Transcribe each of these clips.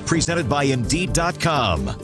presented by Indeed.com.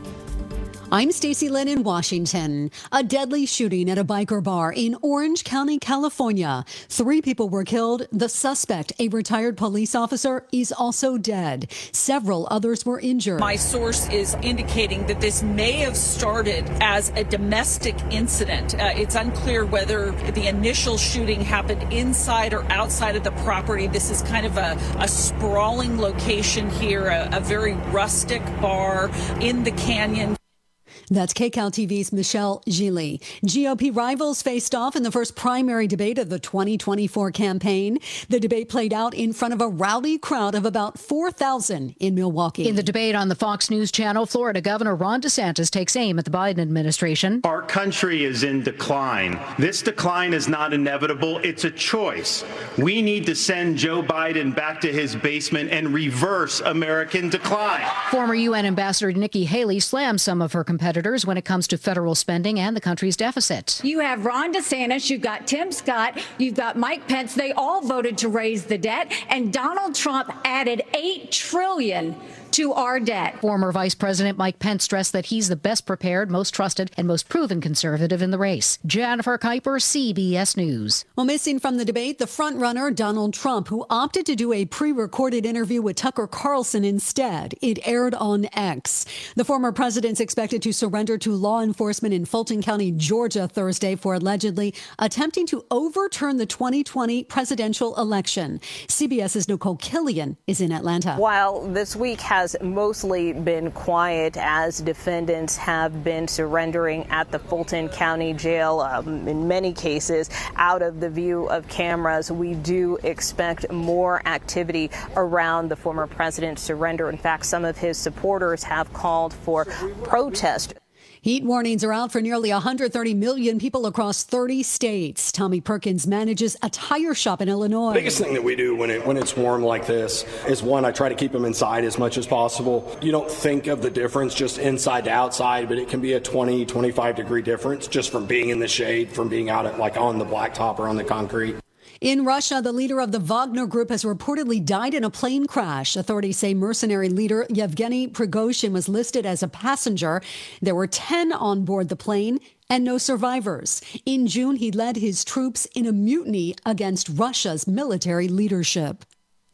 I'm Stacey Lynn in Washington. A deadly shooting at a biker bar in Orange County, California. 3 people were killed. The suspect, a retired police officer, is also dead. Several others were injured. My source is indicating that this may have started as a domestic incident. It's unclear whether the initial shooting happened inside or outside of the property. This is kind of a sprawling location here, a very rustic bar in the canyon. That's KCAL TV's Michelle Gili. GOP rivals faced off in the first primary debate of the 2024 campaign. The debate played out in front of a rowdy crowd of about 4,000 in Milwaukee. In the debate on the Fox News channel, Florida Governor Ron DeSantis takes aim at the Biden administration. Our country is in decline. This decline is not inevitable. It's a choice. We need to send Joe Biden back to his basement and reverse American decline. Former UN Ambassador Nikki Haley slammed some of her competitors when it comes to federal spending and the country's deficit. You have Ron DeSantis, you've got Tim Scott, you've got Mike Pence. They all voted to raise the debt, and Donald Trump added $8 trillion to our debt. Former Vice President Mike Pence stressed that he's the best prepared, most trusted, and most proven conservative in the race. Jennifer Kuiper, CBS News. Well, missing from the debate, the frontrunner Donald Trump, who opted to do a pre-recorded interview with Tucker Carlson instead. It aired on X. The former president's expected to surrender to law enforcement in Fulton County, Georgia, Thursday for allegedly attempting to overturn the 2020 presidential election. CBS's Nicole Killian is in Atlanta. While this week has mostly been quiet as defendants have been surrendering at the Fulton County Jail, in many cases out of the view of cameras, we do expect more activity around the former president's surrender. In fact, some of his supporters have called for protest. Heat warnings are out for nearly 130 million people across 30 states. Tommy Perkins manages a tire shop in Illinois. The biggest thing that we do when it's warm like this is, one, I try to keep them inside as much as possible. You don't think of the difference just inside to outside, but it can be a 20, 25 degree difference just from being in the shade, from being out at, like, on the blacktop or on the concrete. In Russia, the leader of the Wagner Group has reportedly died in a plane crash. Authorities say mercenary leader Yevgeny Prigozhin was listed as a passenger. There were 10 on board the plane and no survivors. In June, he led his troops in a mutiny against Russia's military leadership.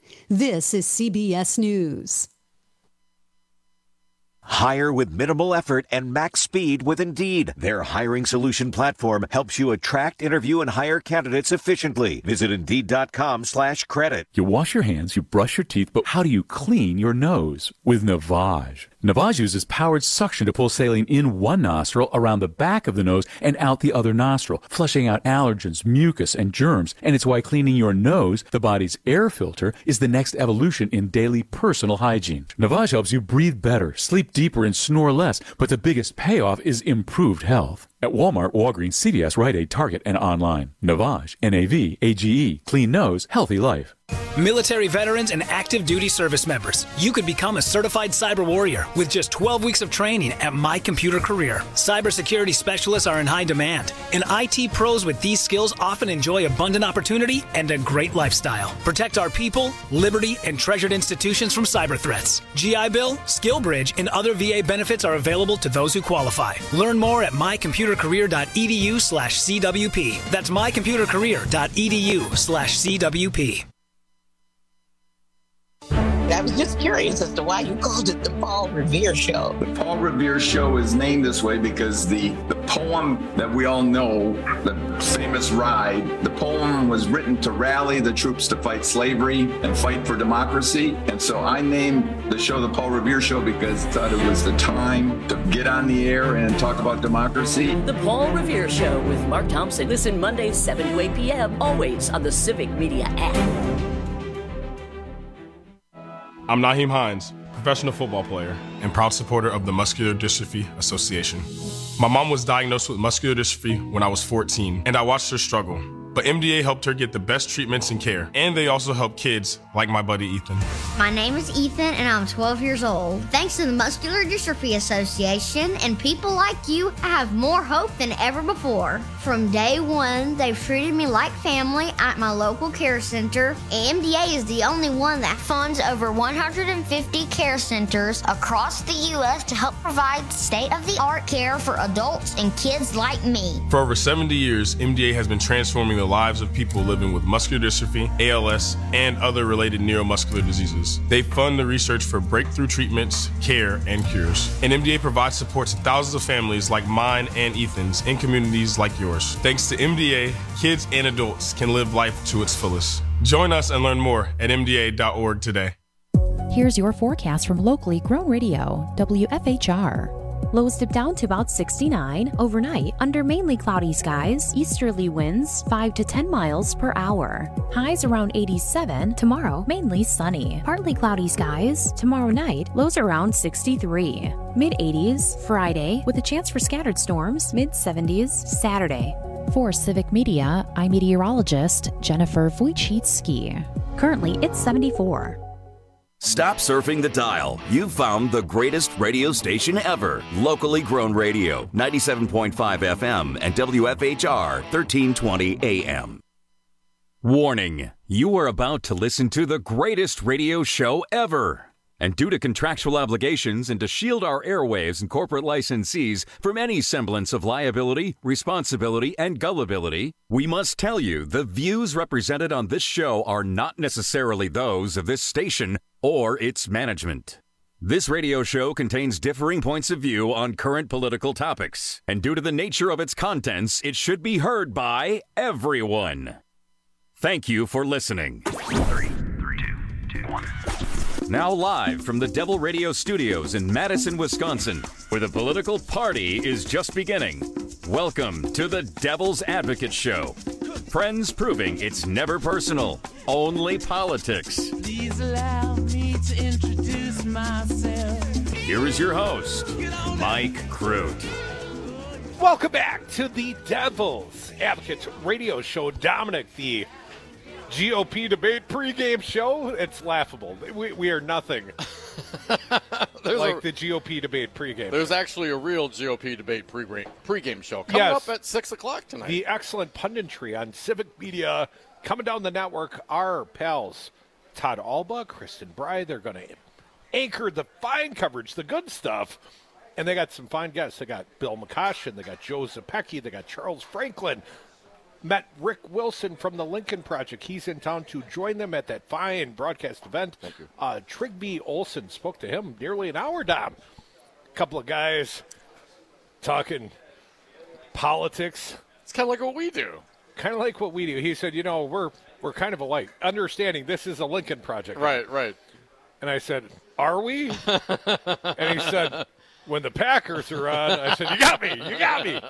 This is CBS News. Hire with minimal effort and max speed with Indeed. Their hiring solution platform helps you attract, interview, and hire candidates efficiently. Visit Indeed.com/credit. You wash your hands, you brush your teeth, but how do you clean your nose? With Navage. Navage uses powered suction to pull saline in one nostril, around the back of the nose, and out the other nostril, flushing out allergens, mucus, and germs. And it's why cleaning your nose, the body's air filter, is the next evolution in daily personal hygiene. Navage helps you breathe better, sleep deeper, and snore less, but the biggest payoff is improved health. At Walmart, Walgreens, CVS, Rite Aid, Target, and online. Navage, N-A-V-A-G-E, clean nose, healthy life. Military veterans and active duty service members, you could become a certified cyber warrior with just 12 weeks of training at My Computer Career. Cybersecurity specialists are in high demand, and IT pros with these skills often enjoy abundant opportunity and a great lifestyle. Protect our people, liberty, and treasured institutions from cyber threats. GI Bill, SkillBridge, and other VA benefits are available to those who qualify. Learn more at mycomputercareer.edu/CWP. That's mycomputercareer.edu/CWP. I was just curious as to why you called it the Paul Revere Show. The Paul Revere Show is named this way because the poem that we all know, the famous Ride, the poem was written to rally the troops to fight slavery and fight for democracy. And so I named the show the Paul Revere Show because I thought it was the time to get on the air and talk about democracy. The Paul Revere Show with Mark Thompson. Listen Mondays 7 to 8 p.m. always on the Civic Media app. I'm Naheem Hines, professional football player and proud supporter of the Muscular Dystrophy Association. My mom was diagnosed with muscular dystrophy when I was 14, and I watched her struggle. But MDA helped her get the best treatments and care. And they also help kids like my buddy Ethan. My name is Ethan, and I'm 12 years old. Thanks to the Muscular Dystrophy Association and people like you, I have more hope than ever before. From day one, they've treated me like family at my local care center. MDA is the only one that funds over 150 care centers across the U.S. to help provide state-of-the-art care for adults and kids like me. For over 70 years, MDA has been transforming the lives of people living with muscular dystrophy, ALS, and other related neuromuscular diseases. They fund the research for breakthrough treatments, care, and cures. And MDA provides support to thousands of families like mine and Ethan's in communities like yours. Thanks to MDA, kids and adults can live life to its fullest. Join us and learn more at MDA.org today. Here's your forecast from locally grown radio, WFHR. Lows dip down to about 69 overnight under mainly cloudy skies, easterly winds 5 to 10 miles per hour. Highs around 87, tomorrow mainly sunny. Partly cloudy skies, tomorrow night lows around 63. Mid-80s Friday with a chance for scattered storms, mid-70s Saturday. For Civic Media, I'm meteorologist Jennifer Wojcicki. Currently it's 74. Stop surfing the dial. You've found the greatest radio station ever. Locally grown radio, 97.5 FM and WFHR 1320 AM. Warning, you are about to listen to the greatest radio show ever. And due to contractual obligations and to shield our airwaves and corporate licensees from any semblance of liability, responsibility, and gullibility, we must tell you the views represented on this show are not necessarily those of this station or its management. This radio show contains differing points of view on current political topics, and due to the nature of its contents, it should be heard by everyone. Thank you for listening. 3, 2, 1. Now live from the Devil Radio Studios in Madison, Wisconsin, where the political party is just beginning. Welcome to the Devil's Advocate Show. Friends proving it's never personal, only politics. Please allow me to introduce myself. Here is your host, Mike Crute. Welcome back to the Devil's Advocate Radio Show. Dominic, the GOP debate pregame show, it's laughable. We are nothing like the GOP debate pregame. There's actually a real GOP debate pregame show coming up at 6 o'clock tonight. The excellent punditry on Civic Media coming down the network. Our pals, Todd Alba, Kristen Bry, they're going to anchor the fine coverage, the good stuff. And they got some fine guests. They got Bill McCoshen, they got Joe Zepecki, they got Charles Franklin. Met Rick Wilson from the Lincoln Project. He's in town to join them at that fine broadcast event. Thank you. Trigby Olson spoke to him nearly an hour, Dom. A couple of guys talking politics. It's kind of like what we do. Kind of like what we do. He said, we're kind of alike. Understanding this is a Lincoln Project. Right. And I said, are we? And he said, when the Packers are on, I said, you got me.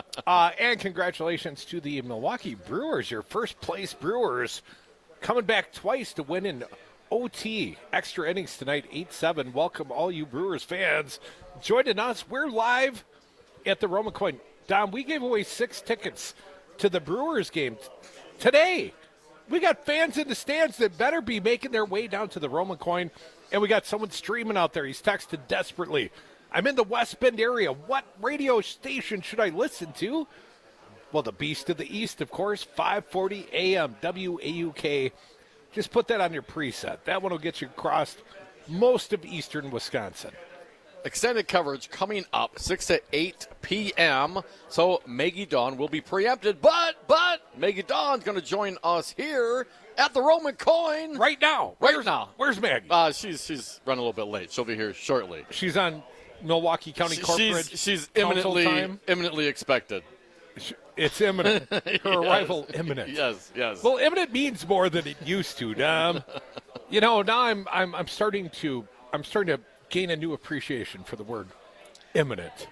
And congratulations to the Milwaukee Brewers, your first-place Brewers, coming back twice to win in OT. Extra innings tonight, 8-7. Welcome all you Brewers fans. Joining us, we're live at the Roman Coin. Dom, we gave away 6 tickets to the Brewers game today. We got fans in the stands that better be making their way down to the Roman Coin, and we got someone streaming out there. He's texted desperately. I'm in the West Bend area. What radio station should I listen to? Well, the Beast of the East, of course, 540 AM, WAUK. Just put that on your preset. That one will get you across most of eastern Wisconsin. Extended coverage coming up 6 to 8 p.m. So Maggie Dawn will be preempted, but Maggie Dawn's going to join us here at the Roman Coin right now. Where's Maggie? She's running a little bit late. She'll be here shortly. She's on Milwaukee County Corporate. She's imminently expected. It's imminent. Her arrival imminent. Yes. Well, imminent means more than it used to, Dom. Now I'm starting to gain a new appreciation for the word imminent.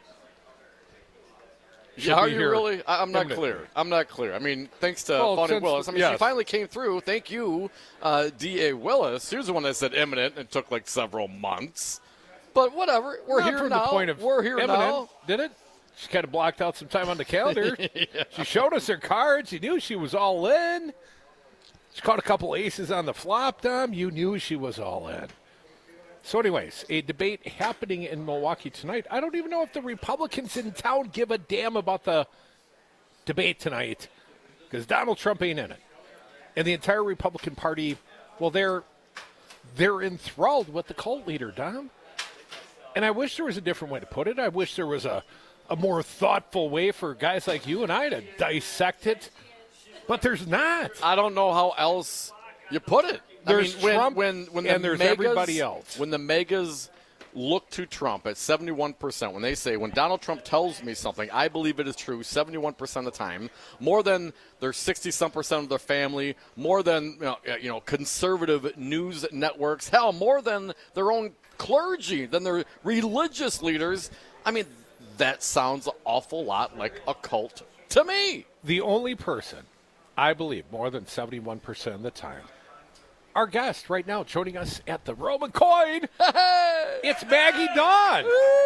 Are you really? I'm not clear. I mean, thanks to Bonnie Willis. I mean, she finally came through. Thank you, D.A. Willis. She was the one that said imminent and took like several months. But whatever. We're here now. Did it? She kind of blocked out some time on the calendar. Yeah. She showed us her cards. You knew she was all in. She caught a couple aces on the flop, Dom. You knew she was all in. So anyways, a debate happening in Milwaukee tonight. I don't even know if the Republicans in town give a damn about the debate tonight because Donald Trump ain't in it. And the entire Republican Party, well, they're enthralled with the cult leader, Dom. And I wish there was a different way to put it. I wish there was a more thoughtful way for guys like you and I to dissect it. But there's not. I don't know how else you put it. There's Trump when and there's everybody else. When the megas look to Trump at 71%, when they say, when Donald Trump tells me something, I believe it is true 71% of the time, more than their 60-some% of their family, more than conservative news networks, hell, more than their own clergy, than their religious leaders. I mean, that sounds an awful lot like a cult to me. The only person, I believe, more than 71% of the time, our guest right now joining us at the Roman Coin, it's Maggie Dawn.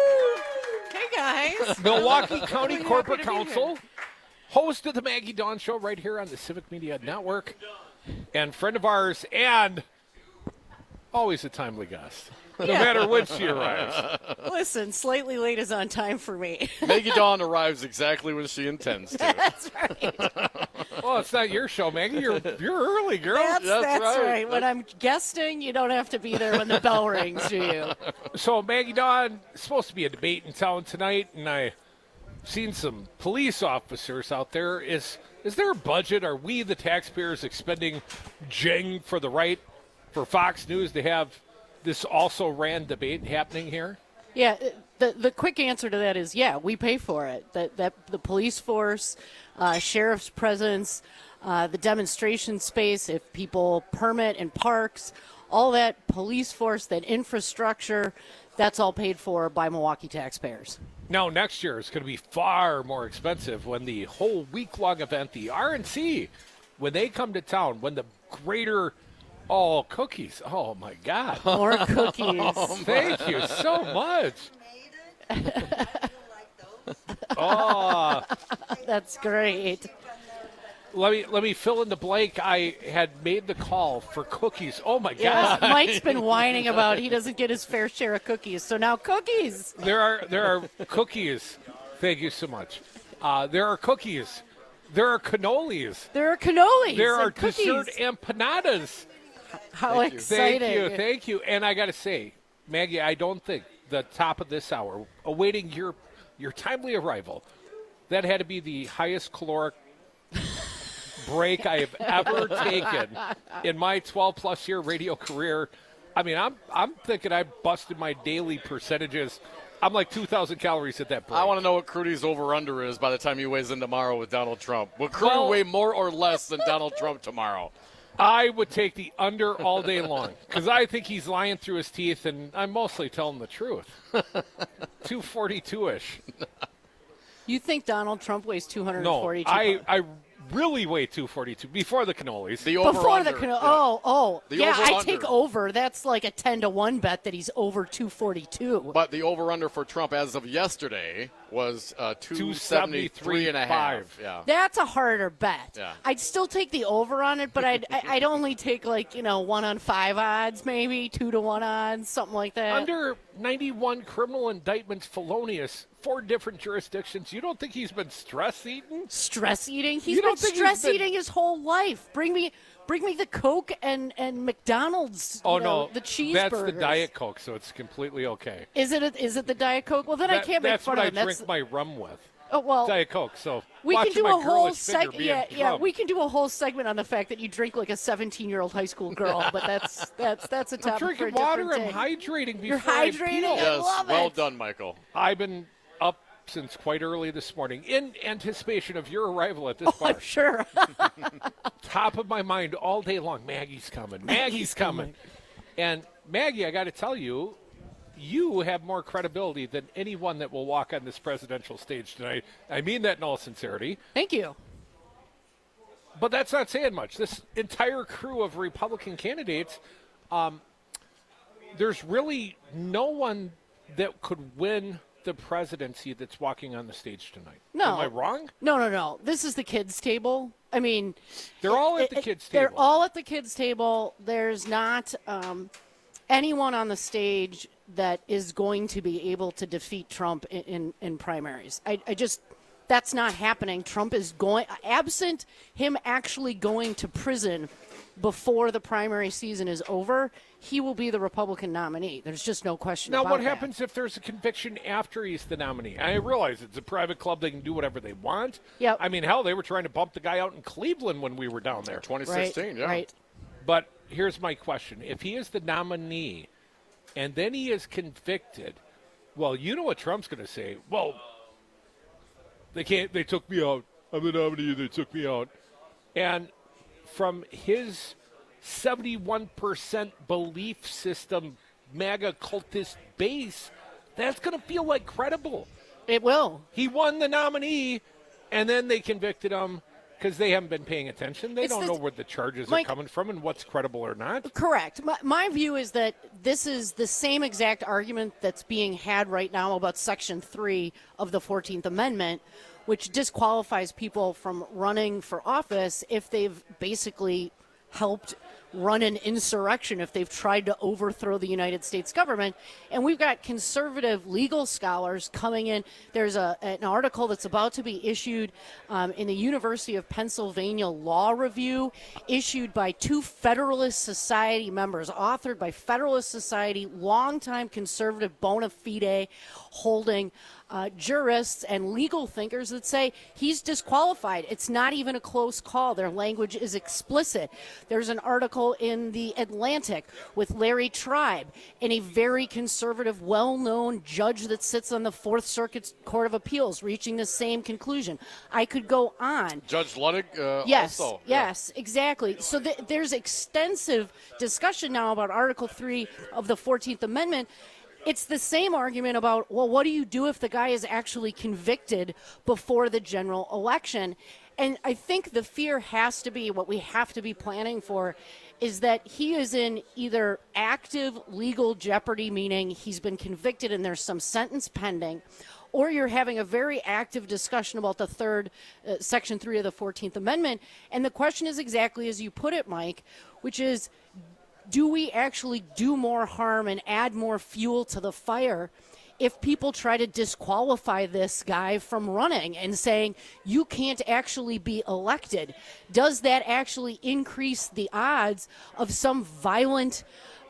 Hey, guys. Milwaukee County Corporate Counsel, host of the Maggie Dawn Show right here on the Civic Media Network, and friend of ours, and always a timely guest, no matter when she arrives. Listen, slightly late is on time for me. Maggie Dawn arrives exactly when she intends to. That's right. Well, it's not your show, Maggie. You're early, girl. That's right. When I'm guesting, you don't have to be there when the bell rings, do you? So, Maggie Dawn, it's supposed to be a debate in town tonight, and I've seen some police officers out there. Is there a budget? Are we, the taxpayers, expending jing for the right for Fox News to have this also ran debate happening here? Yeah, the quick answer to that is, yeah, we pay for it. That the police force, sheriff's presence, the demonstration space, if people permit in parks, all that police force, that infrastructure, that's all paid for by Milwaukee taxpayers. Now, next year is going to be far more expensive when the whole week-long event, the RNC, when they come to town, when the greater... Oh, cookies. Oh, my God. More cookies. Thank you so much. Oh. That's great. Let me fill in the blank. I had made the call for cookies. Oh, my God. Yeah, Mike's been whining about he doesn't get his fair share of cookies, so now cookies. There are cookies. Thank you so much. There are cookies. There are cannolis. There are cannolis. There are cookies. dessert empanadas. How exciting. Thank you. And I got to say, Maggie, I don't think the top of this hour, awaiting your timely arrival, that had to be the highest caloric break I have ever taken in my 12-plus year radio career. I mean, I'm thinking I busted my daily percentages. I'm like 2,000 calories at that break. I want to know what Crudy's over-under is by the time he weighs in tomorrow with Donald Trump. Will Crudy weigh more or less than Donald Trump tomorrow? I would take the under all day long because I think he's lying through his teeth, and I'm mostly telling the truth. 242-ish. You think Donald Trump weighs 242? No, I really weigh 242 before the cannolis. Before the cannolis. Yeah, I take over. That's like a 10-1 bet that he's over 242. But the over-under for Trump as of yesterday was 273.5. Yeah. That's a harder bet. Yeah. I'd still take the over on it, but I'd only take 1 on 5 odds, maybe 2-1 odds, something like that. Under 91 criminal indictments, felonious, 4 different jurisdictions. You don't think he's been stress eating? Stress eating? He's been stress eating his whole life. Bring me the Coke and McDonald's. The cheeseburgers. That's the Diet Coke, so it's completely okay. Is it the Diet Coke? Well, then I can't make fun of him. That's what I drink my rum with. Oh, well, Diet Coke. So we can do a whole segment. Yeah. We can do a whole segment on the fact that you drink like a 17-year-old high school girl. But that's a topic I'm drinking for a water. different day. I'm hydrating before You're hydrating. I love it. Well done, Michael. I've been up since quite early this morning in anticipation of your arrival at this bar. I'm sure. Top of my mind all day long. Maggie's coming. Maggie's coming. And Maggie, I got to tell you, you have more credibility than anyone that will walk on this presidential stage tonight. I mean that in all sincerity. Thank you. But that's not saying much. This entire crew of Republican candidates, there's really no one that could win the presidency that's walking on the stage tonight. No. Am I wrong? No. This is the kids' table. I mean, they're all at the kids' table. They're all at the kids' table. There's not anyone on the stage that is going to be able to defeat Trump in primaries. I just, that's not happening. Trump is going, absent him actually going to prison before the primary season is over, he will be the Republican nominee. There's just no question about that. Now, what happens if there's a conviction after he's the nominee? I realize it's a private club. They can do whatever they want. Yep. I mean, hell, they were trying to bump the guy out in Cleveland when we were down there. 2016, yeah. Right. But here's my question. If he is the nominee and then he is convicted, well, you know what Trump's going to say. Well, they took me out. I'm the nominee. They took me out. And from his 71% belief system, MAGA cultist base, that's going to feel like credible. It will. He won the nominee, and then they convicted him because they haven't been paying attention. They don't know where the charges are coming from and what's credible or not. Correct. My view is that this is the same exact argument that's being had right now about Section 3 of the 14th Amendment, which disqualifies people from running for office if they've basically helped run an insurrection, if they've tried to overthrow the United States government. And we've got conservative legal scholars coming in. There's an article that's about to be issued in the University of Pennsylvania Law Review, issued by two Federalist Society members, authored by Federalist Society, longtime conservative bona fide holding jurists and legal thinkers that say he's disqualified. It's not even a close call. Their language is explicit. There's an article in The Atlantic with Larry Tribe, and a very conservative, well-known judge that sits on the Fourth Circuit Court of Appeals, reaching the same conclusion. I could go on. Judge Ludwig yes, also. Yes, exactly. So there's extensive discussion now about Article 3 of the 14th Amendment. It's the same argument about, well, what do you do if the guy is actually convicted before the general election? And I think the fear has to be, what we have to be planning for, is that he is in either active legal jeopardy, meaning he's been convicted and there's some sentence pending, or you're having a very active discussion about the Section 3 of the 14th Amendment. And the question is exactly as you put it, Mike, which is, do we actually do more harm and add more fuel to the fire if people try to disqualify this guy from running and saying you can't actually be elected? Does that actually increase the odds of some violent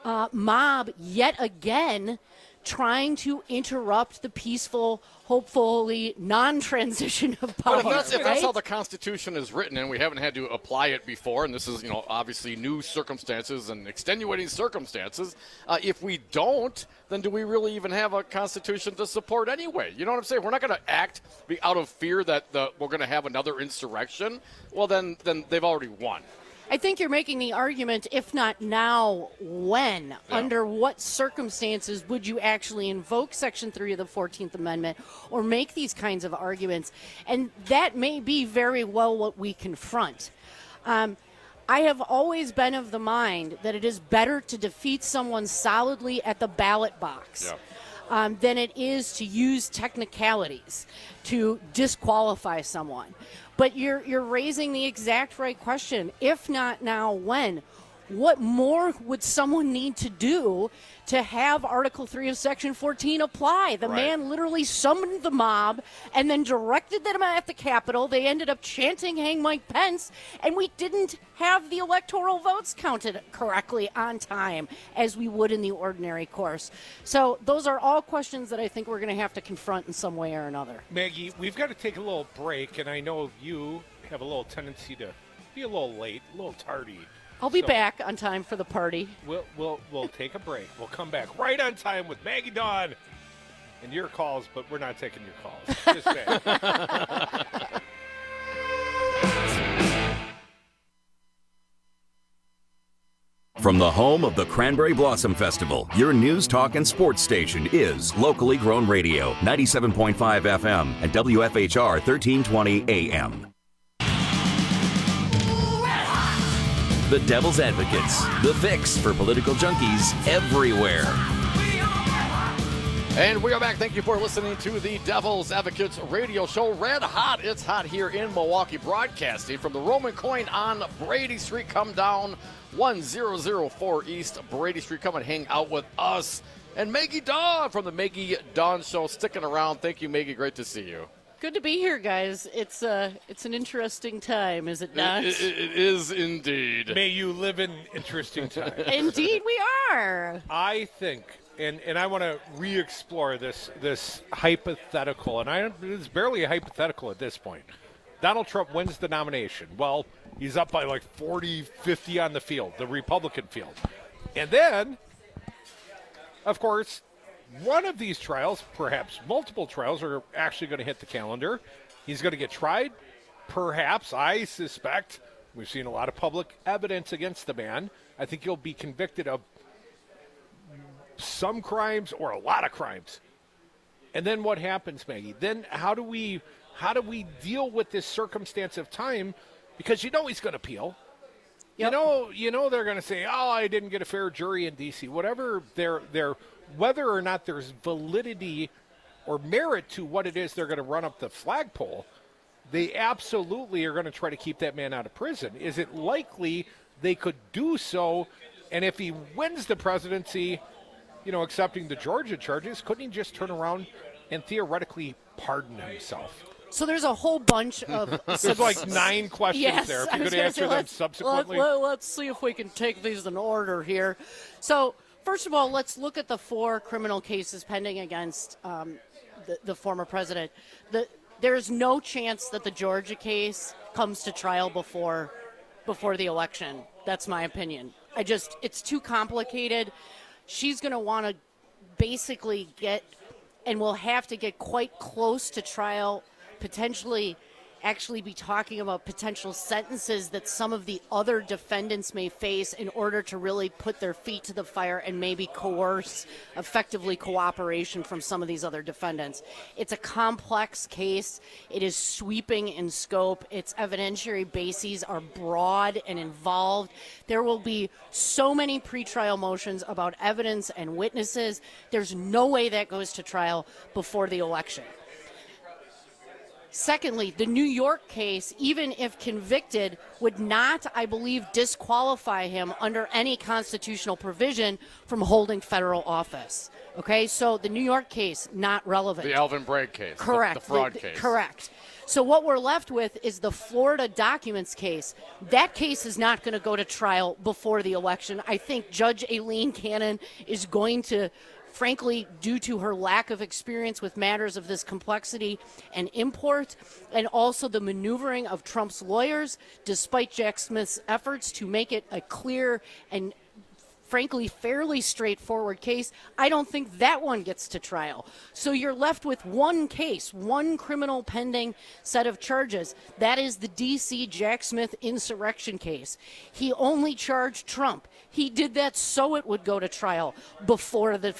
mob yet again trying to interrupt the peaceful, hopefully non-transition of power? But if that's how the Constitution is written, and we haven't had to apply it before, and this is, obviously new circumstances and extenuating circumstances, if we don't, then do we really even have a Constitution to support anyway? You know what I'm saying? We're not going to act out of fear that we're going to have another insurrection. Well, then they've already won. I think you're making the argument, if not now, when? Yeah. Under what circumstances would you actually invoke Section 3 of the 14th Amendment or make these kinds of arguments? And that may be very well what we confront. I have always been of the mind that it is better to defeat someone solidly at the ballot box than it is to use technicalities to disqualify someone. But you're raising the exact right question. If not now, when? What more would someone need to do to have Article 3 of Section 14 apply? The man literally summoned the mob and then directed them at the Capitol. They ended up chanting, "Hang Mike Pence," and we didn't have the electoral votes counted correctly on time as we would in the ordinary course. So those are all questions that I think we're going to have to confront in some way or another. Maggie, we've got to take a little break, and I know you have a little tendency to be a little late, a little tardy. I'll be back on time for the party. We'll take a break. We'll come back right on time with Maggie Dawn and your calls, but we're not taking your calls. Just saying. From the home of the Cranberry Blossom Festival, your news, talk, and sports station is Locally Grown Radio, 97.5 FM and WFHR 1320 AM. The Devil's Advocates, the fix for political junkies everywhere. And we are back. Thank you for listening to the Devil's Advocates radio show. Red hot. It's hot here in Milwaukee, broadcasting from the Roman Coin on Brady Street. Come down 1004 East Brady Street. Come and hang out with us. And Maggie Dawn from the Maggie Dawn Show sticking around. Thank you, Maggie. Great to see you. Good to be here, guys. It's an interesting time, is it not? It is indeed. May you live in interesting times. Indeed we are. I think, and I want to re-explore this hypothetical, and it's barely a hypothetical at this point. Donald Trump wins the nomination. Well, he's up by like 40, 50 on the field, the Republican field. And then, of course, one of these trials, perhaps multiple trials, are actually going to hit the calendar. He's going to get tried. Perhaps, I suspect, we've seen a lot of public evidence against the man. I think he'll be convicted of some crimes or a lot of crimes. And then what happens, Maggie? Then how do we deal with this circumstance of time? Because he's going to appeal. Yep. You know they're going to say, "Oh, I didn't get a fair jury in D.C." Whatever their whether or not there's validity or merit to what it is they're going to run up the flagpole, they absolutely are going to try to keep that man out of prison. Is it likely they could do so? And if he wins the presidency, accepting the Georgia charges, couldn't he just turn around and theoretically pardon himself? So there's a whole bunch of... There's like 9 questions there. If you could answer them subsequently. Let's see if we can take these in order here. So, first of all, let's look at the 4 criminal cases pending against the former president. There's no chance that the Georgia case comes to trial before the election. That's my opinion. It's too complicated. She's going to want to basically will have to get quite close to trial, potentially actually be talking about potential sentences that some of the other defendants may face in order to really put their feet to the fire and maybe coerce effectively cooperation from some of these other defendants. It's a complex case. It is sweeping in scope. Its evidentiary bases are broad and involved. There will be so many pretrial motions about evidence and witnesses. There's no way that goes to trial before the election. Secondly, the New York case, even if convicted, would not, I believe, disqualify him under any constitutional provision from holding federal office. Okay, so the New York case, not relevant. The Alvin Bragg case. Correct. The fraud case. Correct. So what we're left with is the Florida documents case. That case is not going to go to trial before the election. I think Judge Aileen Cannon is going to, frankly, due to her lack of experience with matters of this complexity and import, and also the maneuvering of Trump's lawyers, despite Jack Smith's efforts to make it a clear and frankly fairly straightforward case, I don't think that one gets to trial. So you're left with one case, one criminal pending set of charges. That is the D.C. Jack Smith insurrection case. He only charged Trump. He did that so it would go to trial before the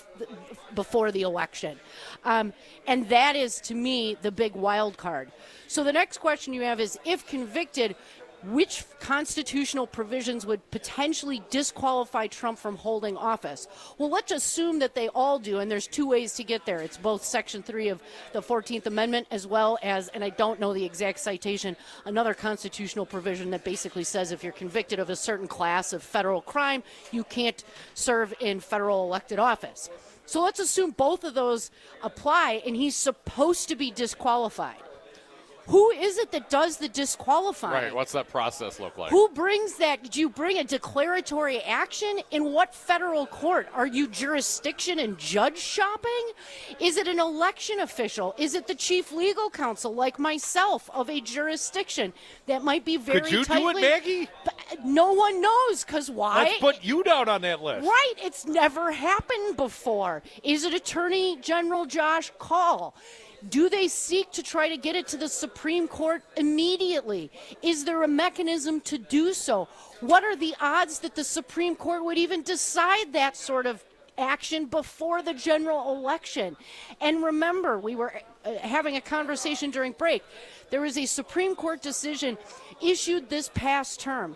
election. And that is, to me, the big wild card. So the next question you have is, if convicted, which constitutional provisions would potentially disqualify Trump from holding office? Well, let's assume that they all do, and there's 2 ways to get there. It's both Section 3 of the 14th Amendment as well as, and I don't know the exact citation, another constitutional provision that basically says if you're convicted of a certain class of federal crime, you can't serve in federal elected office. So let's assume both of those apply, and he's supposed to be disqualified. Who is it that does the disqualifying? Right, what's that process look like? Who brings that? Did you bring a declaratory action? In what federal court? Are you jurisdiction and judge shopping? Is it an election official? Is it the chief legal counsel like myself of a jurisdiction that might be very tightly... Could you do it, Maggie? No one knows, because why? Let's put you down on that list. Right, it's never happened before. Is it Attorney General Josh Kaul? Do they seek to try to get it to the Supreme Court immediately? Is there a mechanism to do so? What are the odds that the Supreme Court would even decide that sort of action before the general election? And remember, we were having a conversation during break. There is a Supreme Court decision issued this past term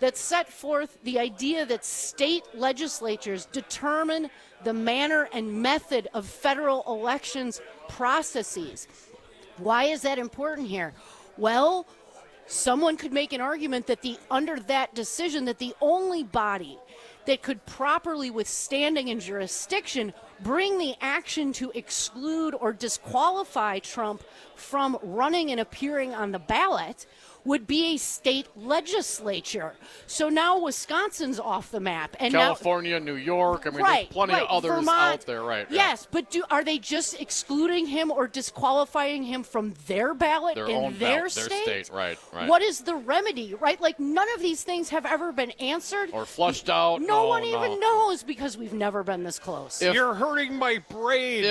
that set forth the idea that state legislatures determine the manner and method of federal elections processes. Why is that important here? Well, someone could make an argument that under that decision, that the only body that could properly, with standing and jurisdiction, bring the action to exclude or disqualify Trump from running and appearing on the ballot would be a state legislature. So now Wisconsin's off the map. And California, New York, I mean, there's plenty of others Vermont, out there, right? Yes, but are they just excluding him or disqualifying him from their ballot in their state? Right. What is the remedy, right? Like, none of these things have ever been answered. Or flushed out. No one even knows, because we've never been this close. You're hurting my brain.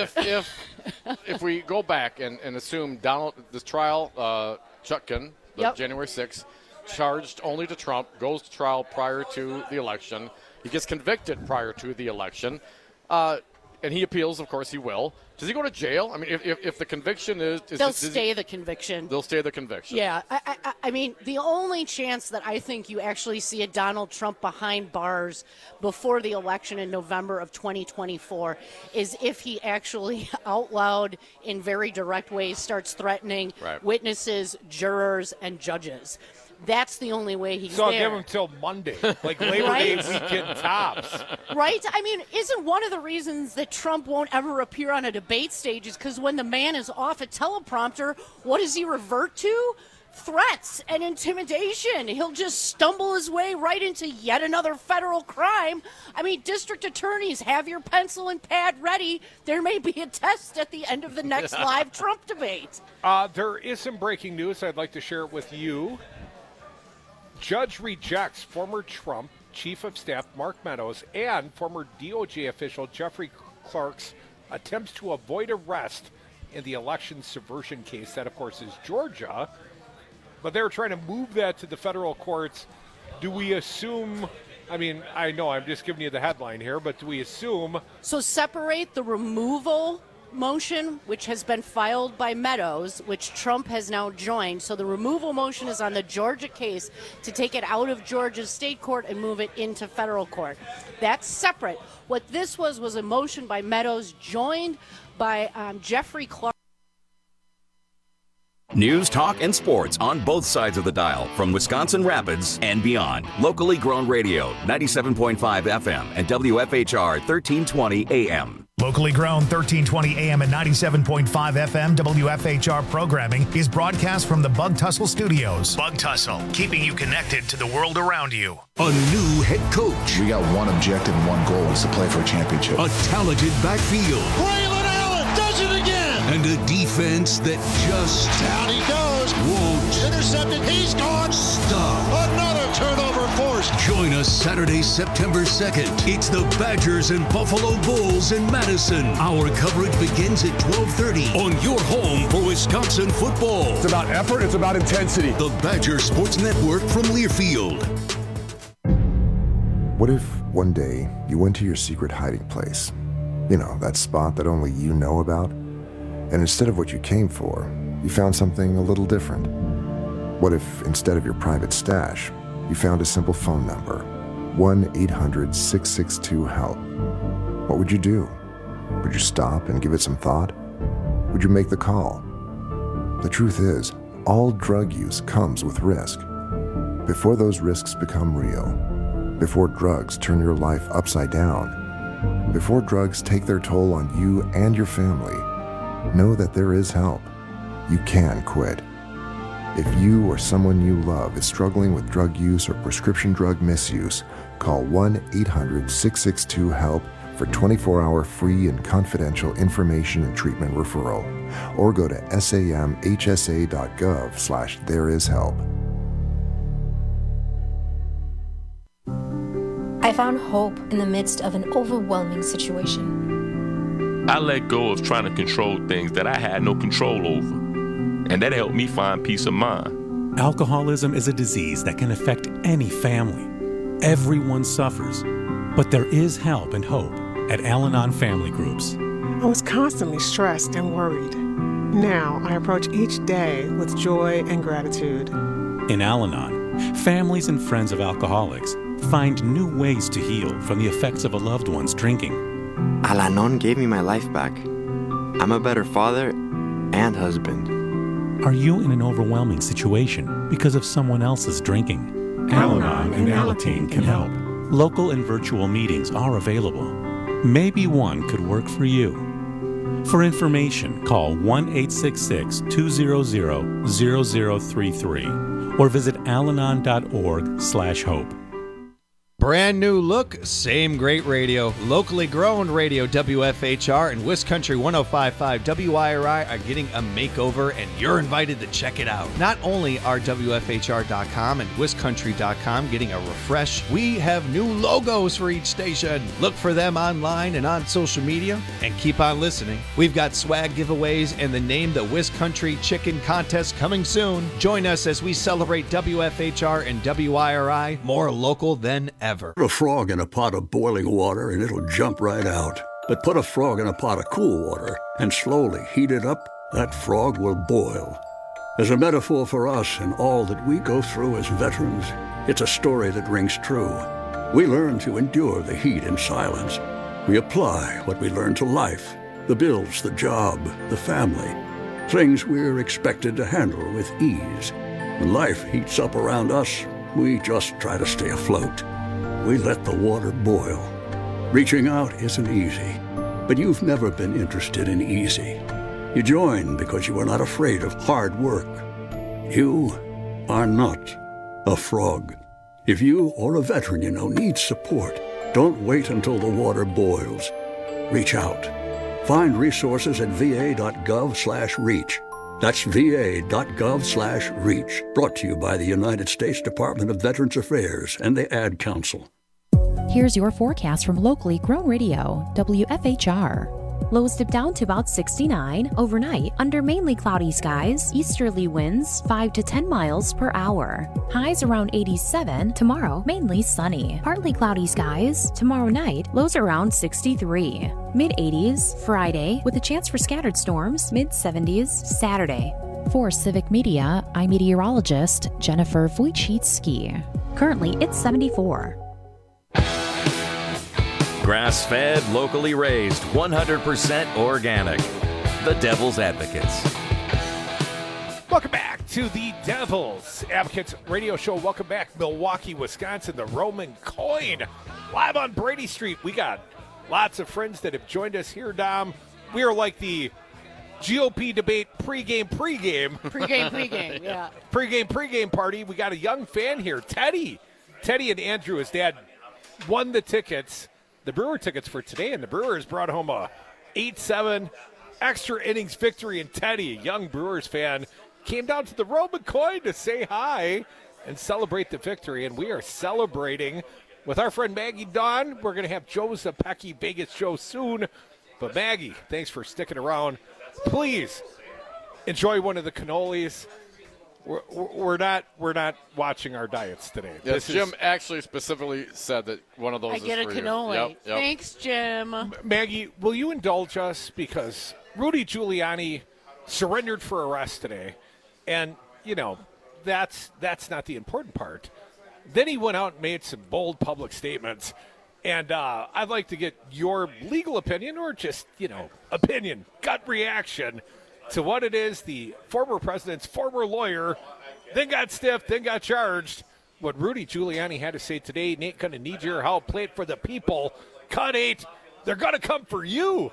If we go back and assume this trial, Chutkan, January 6th, charged only to Trump, goes to trial prior to the election. He gets convicted prior to the election. And he appeals, of course he will. Does he go to jail? I mean, if the conviction they'll stay the conviction. They'll stay the conviction. Yeah. I mean, the only chance that I think you actually see a Donald Trump behind bars before the election in November of 2024 is if he actually out loud, in very direct ways, starts threatening witnesses, jurors, and judges. That's the only way he's So I'll there. give him till Monday, like Labor Day weekend tops. Right? I mean, isn't one of the reasons that Trump won't ever appear on a debate stage is because when the man is off a teleprompter, what does he revert to? Threats and intimidation. He'll just stumble his way right into yet another federal crime. I mean, district attorneys, have your pencil and pad ready. There may be a test at the end of the next live Trump debate. There is some breaking news. I'd like to share it with you. Judge rejects former Trump Chief of Staff Mark Meadows and former DOJ official Jeffrey Clark's attempts to avoid arrest in the election subversion case. That, of course, is Georgia. But they're trying to move that to the federal courts. Do we assume, I mean, I know I'm just giving you the headline here, but do we assume? So separate the removal motion, which has been filed by Meadows, which Trump has now joined. So the removal motion is on the Georgia case to take it out of Georgia's state court and move it into federal court. That's separate. What this was a motion by Meadows joined by Jeffrey Clark. News, talk, and sports on both sides of the dial from Wisconsin Rapids and beyond. Locally grown radio, 97.5 FM and WFHR 1320 AM. Locally grown 1320 AM and 97.5 FM WFHR programming is broadcast from the Bug Tussle Studios. Bug Tussle, keeping you connected to the world around you. A new head coach. We got one objective and one goal, is to play for a championship. A talented backfield. Braylon Allen does it again. And a defense that just down he goes. Won't. Intercepted. He's gone. Stop. Another turnover forced. Join us Saturday, September 2nd. It's the Badgers and Buffalo Bulls in Madison. Our coverage begins at 12:30 on your home for Wisconsin football. It's about effort. It's about intensity. The Badger Sports Network from Learfield. What if one day you went to your secret hiding place? You know, that spot that only you know about? And instead of what you came for, you found something a little different. What if instead of your private stash, you found a simple phone number, 1-800-662-HELP? What would you do? Would you stop and give it some thought? Would you make the call? The truth is, all drug use comes with risk. Before those risks become real, before drugs turn your life upside down, before drugs take their toll on you and your family, know that there is help. You can quit. If you or someone you love is struggling with drug use or prescription drug misuse, call 1-800-662-HELP for 24-hour free and confidential information and treatment referral, or go to samhsa.gov/thereishelp. I found hope in the midst of an overwhelming situation. I let go of trying to control things that I had no control over, and that helped me find peace of mind. Alcoholism is a disease that can affect any family. Everyone suffers, but there is help and hope at Al-Anon Family Groups. I was constantly stressed and worried. Now I approach each day with joy and gratitude. In Al-Anon, Families and friends of alcoholics find new ways to heal from the effects of a loved one's drinking. Al-Anon gave me my life back. I'm a better father and husband. Are you in an overwhelming situation because of someone else's drinking? Al-Anon and Alateen can help. Local and virtual meetings are available. Maybe one could work for you. For information, call 1-866-200-0033 or visit alanon.org/hope. Brand new look, same great radio. Locally grown radio, WFHR and Wiscountry 105.5 WIRI are getting a makeover, and you're invited to check it out. Not only are WFHR.com and Wiscountry.com getting a refresh, we have new logos for each station. Look for them online and on social media, and keep on listening. We've got swag giveaways and the Name the Wiscountry Chicken Contest coming soon. Join us as we celebrate WFHR and WIRI, more local than ever. Put a frog in a pot of boiling water and it'll jump right out. But put a frog in a pot of cool water and slowly heat it up, that frog will boil. As a metaphor for us and all that we go through as veterans, it's a story that rings true. We learn to endure the heat in silence. We apply what we learn to life, the bills, the job, the family, things we're expected to handle with ease. When life heats up around us, we just try to stay afloat. We let the water boil. Reaching out isn't easy, but you've never been interested in easy. You join because you are not afraid of hard work. You are not a frog. If you or a veteran you know needs support, don't wait until the water boils. Reach out. Find resources at va.gov/reach. That's va.gov/reach. Brought to you by the United States Department of Veterans Affairs and the Ad Council. Here's your forecast from locally grown radio, WFHR. Lows dip down to about 69 overnight under mainly cloudy skies, easterly winds 5 to 10 miles per hour. Highs around 87 tomorrow, mainly sunny. Partly cloudy skies tomorrow night, lows around 63. Mid-80s Friday with a chance for scattered storms, mid-70s Saturday. For Civic Media, I'm meteorologist Jennifer Wojcicki. Currently, it's 74. Grass-fed, locally raised, 100% organic. The Devil's Advocates. Welcome back to the Devil's Advocates radio show. Welcome back, Milwaukee, Wisconsin, the Roman Coin. Live on Brady Street. We got lots of friends that have joined us here, Dom. We are like the GOP debate pregame, yeah. Pregame party. We got a young fan here, Teddy. Teddy and Andrew, his dad, won the tickets. The Brewer tickets for today, and the Brewers brought home a 8-7 extra innings victory, and Teddy, a young Brewers fan, came down to the Roman Coin to say hi and celebrate the victory, and we are celebrating with our friend Maggie Dawn. We're going to have Joe Zapecki Vegas show soon, but Maggie, thanks for sticking around. Please enjoy one of the cannolis. We're not watching our diets today. Yes, Jim actually specifically said that one of those is for you. I get a cannoli. Yep. Thanks, Jim. Maggie, will you indulge us? Because Rudy Giuliani surrendered for arrest today. And, you know, that's not the important part. Then he went out and made some bold public statements. And I'd like to get your legal opinion, or just, opinion, gut reaction to what it is the former president's former lawyer then got stiffed, then got charged. What Rudy Giuliani had to say today, Nate, going to need your help. Play it for the people. Cut 8. They're going to come for you.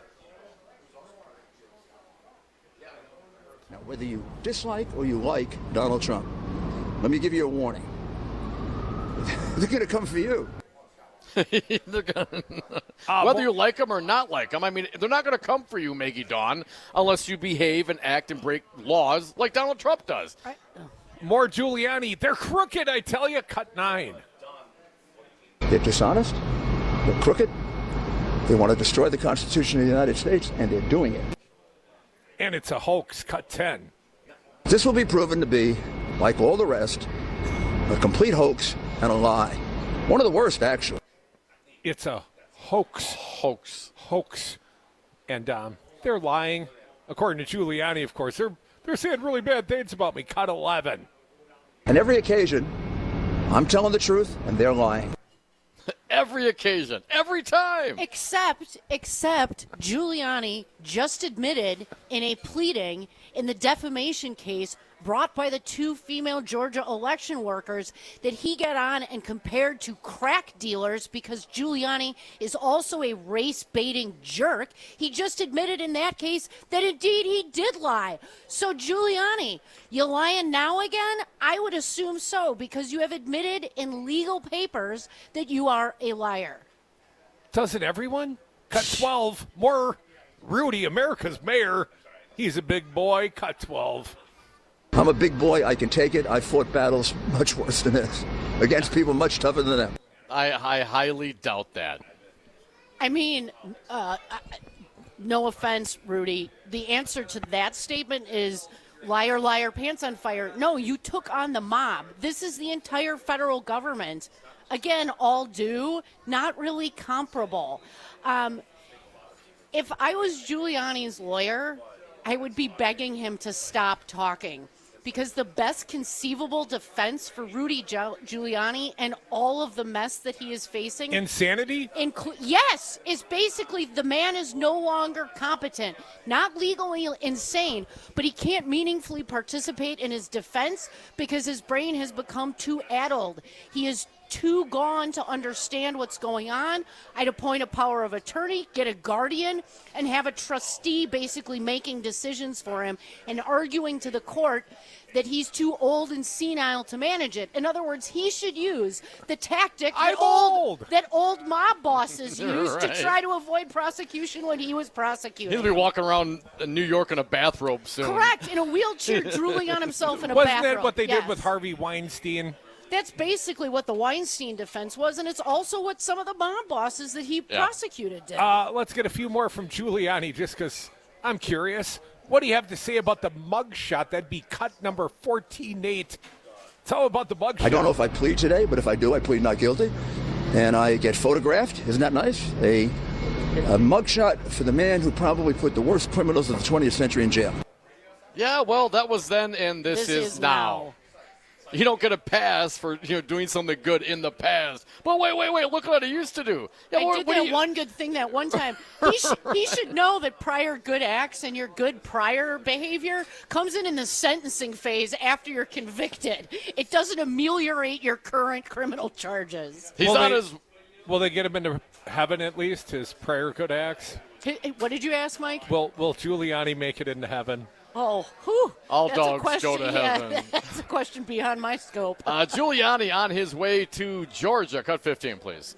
Now, whether you dislike or you like Donald Trump, let me give you a warning. They're going to come for you. They're gonna, whether you like them or not like them, I mean, they're not going to come for you, Maggie Dawn, unless you behave and act and break laws like Donald Trump does. More Giuliani. They're crooked, I tell you. Cut 9. They're dishonest. They're crooked. They want to destroy the Constitution of the United States, and they're doing it. And it's a hoax. Cut 10. This will be proven to be, like all the rest, a complete hoax and a lie. One of the worst, actually. It's a hoax. Hoax. And they're lying. According to Giuliani, of course, they're saying really bad things about me. Cut 11. On every occasion, I'm telling the truth, and they're lying. Every occasion, every time. Except Giuliani just admitted in a pleading in the defamation case brought by the 2 female Georgia election workers that he got on and compared to crack dealers because Giuliani is also a race-baiting jerk. He just admitted in that case that indeed he did lie. So Giuliani, you lying now again? I would assume so, because you have admitted in legal papers that you are a liar. Doesn't everyone? Cut 12. More Rudy, America's mayor. He's a big boy. Cut 12. I'm a big boy. I can take it. I fought battles much worse than this against people much tougher than them. I highly doubt that. I mean, no offense, Rudy. The answer to that statement is liar, liar, pants on fire. No, you took on the mob. This is the entire federal government. Again, all due, not really comparable. If I was Giuliani's lawyer, I would be begging him to stop talking, because the best conceivable defense for Rudy Giuliani and all of the mess that he is facing, insanity, yes, is basically the man is no longer competent, not legally insane, but he can't meaningfully participate in his defense because his brain has become too addled. He is too gone to understand what's going on. I'd appoint a power of attorney, get a guardian, and have a trustee basically making decisions for him and arguing to the court that he's too old and senile to manage it. In other words, he should use the tactic that old mob bosses used to try to avoid prosecution when he was prosecuting. He'll be walking around New York in a bathrobe soon. Correct, in a wheelchair, drooling on himself in a Wasn't bathrobe. that what they did with Harvey Weinstein? That's basically what the Weinstein defense was, and it's also what some of the mob bosses that he prosecuted did. Let's get a few more from Giuliani, just because I'm curious. What do you have to say about the mugshot? That'd be cut number 14-8. Tell about the mugshot. I don't know if I plead today, but if I do, I plead not guilty. And I get photographed. Isn't that nice? A mugshot for the man who probably put the worst criminals of the 20th century in jail. Yeah, well, that was then, and this is now. You don't get a pass for doing something good in the past. But wait, look what he used to do. Yeah, I did that one good thing that one time. He should know that prior good acts and your good prior behavior comes in the sentencing phase after you're convicted. It doesn't ameliorate your current criminal charges. Will they get him into heaven at least, his prior good acts? What did you ask, Mike? Will Giuliani make it into heaven? Oh, whew. All dogs go to heaven. Yeah, that's a question beyond my scope. Giuliani on his way to Georgia. Cut 15, please.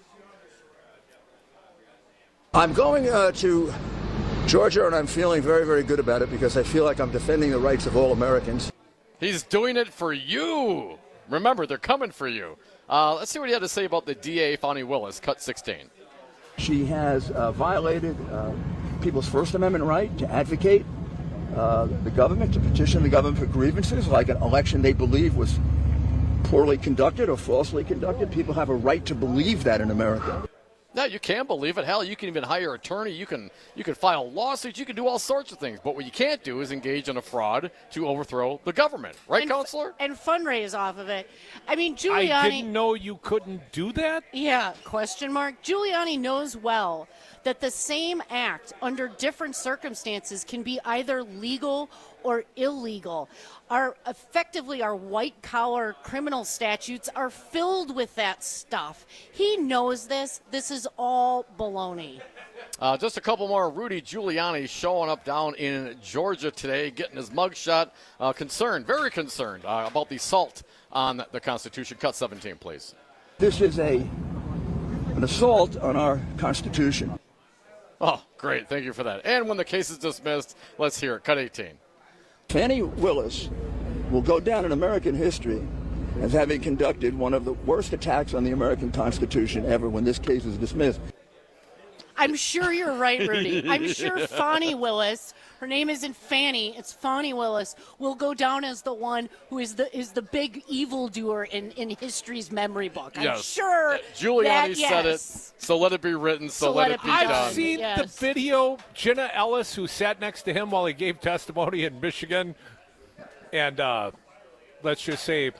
I'm going to Georgia, and I'm feeling very, very good about it because I feel like I'm defending the rights of all Americans. He's doing it for you. Remember, they're coming for you. Let's see what he had to say about the DA, Fani Willis. Cut 16. She has violated people's First Amendment right to advocate the government, to petition the government for grievances, like an election they believe was poorly conducted or falsely conducted. People have a right to believe that in America. No, you can believe it. Hell, you can even hire an attorney. You can file lawsuits. You can do all sorts of things. But what you can't do is engage in a fraud to overthrow the government. Right, Counselor? And fundraise off of it. I mean, Giuliani... I didn't know you couldn't do that? Yeah, question mark. Giuliani knows well that the same act under different circumstances can be either legal or illegal. Our white-collar criminal statutes are filled with that stuff. He knows this. This is all baloney. Just a couple more. Rudy Giuliani showing up down in Georgia today, getting his mugshot. Concerned, very concerned about the assault on the Constitution. Cut 17, please. This is an assault on our Constitution. Oh, great. Thank you for that. And when the case is dismissed, let's hear it. Cut 18. Fani Willis will go down in American history as having conducted one of the worst attacks on the American Constitution ever when this case is dismissed. I'm sure you're right, Rudy. I'm sure Fani Willis, her name isn't Fanny, it's Fani Willis, will go down as the one who is the big evildoer in history's memory book. I'm sure Giuliani said it, so let it be written, so let it be done. I've seen the video, Jenna Ellis, who sat next to him while he gave testimony in Michigan, and let's just say